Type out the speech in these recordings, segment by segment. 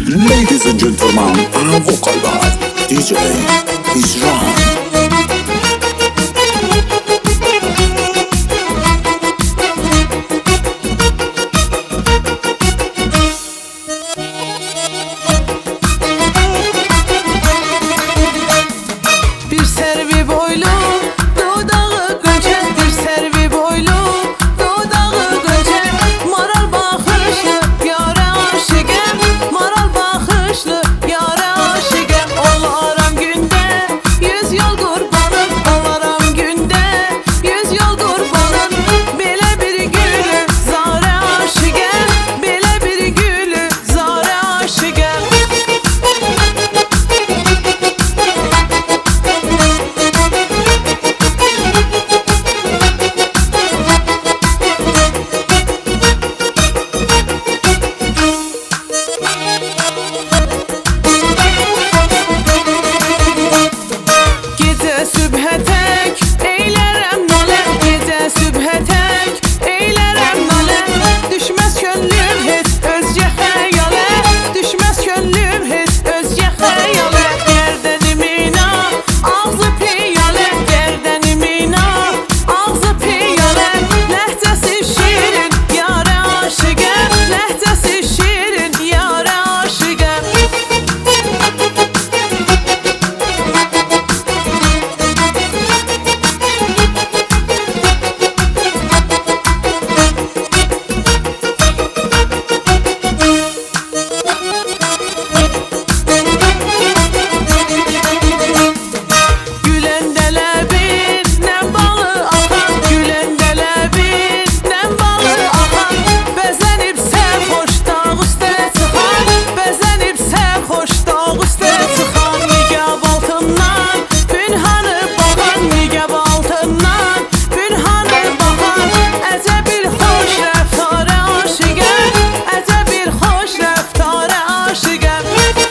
Ladies and gentlemen, I'm vocal bar DJ Hicran. Bir servi boylu dudağı gönçek, bir servi boylu dudağı gönçek. Maral bakışlı yara aşıgem, maral bakışlı yara aşıgem. Olaram günde 100 yol kurbanım, olaram günde 100 yol kurbanım. Belə bir gülü zara aşıgem, belə bir gülü zara aşıgem. Gece sübhe tek eylerem nale, gece sübhe tek eylerem nale. Düşmez könlüm heç özce xəyale, düşmez könlüm heç özce xəyale. Gərdənimina ağzı piyale, gərdənimina ağzı piyale. Ləhcəsi şirin yara aşıgəm, ləhcəsi şirin yara aşıgəm. Güləndə ləbindən balı axan, güləndə ləbindən balı axan. Bəzənib sərxoş dağ üstə çıxan, bəzənib sərxoş dağ üstə çıxan. Niqab altından pünhanı baxan, niqab altından pünhanı baxan. Əcəb bir xoş rəftara aşiqəm, əcəb bir xoş rəftara aşiqəm.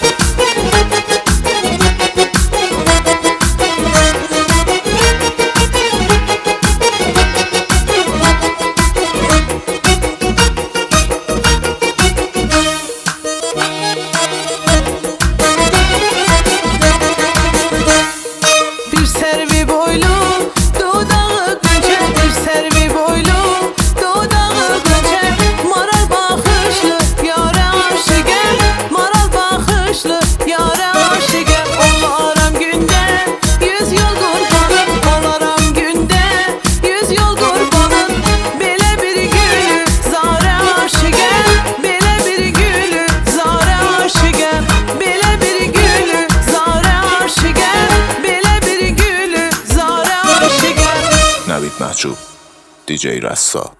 Bir servi boylu dudağı gönçek, bir servi boylu dudağı gönçek. Maral bakışlı yara aşıgəm, maral bakışlı yara aşıgəm. Olaram günde 100 yol kurbanım, olaram günde 100 yol kurbanım. Belə bir gülü zara aşıgəm, belə bir gülü zara aşıgəm. Belə bir gülü zara aşıgəm, belə bir gülü zara aşıgəm. Navid Mahçub DJ Rassa.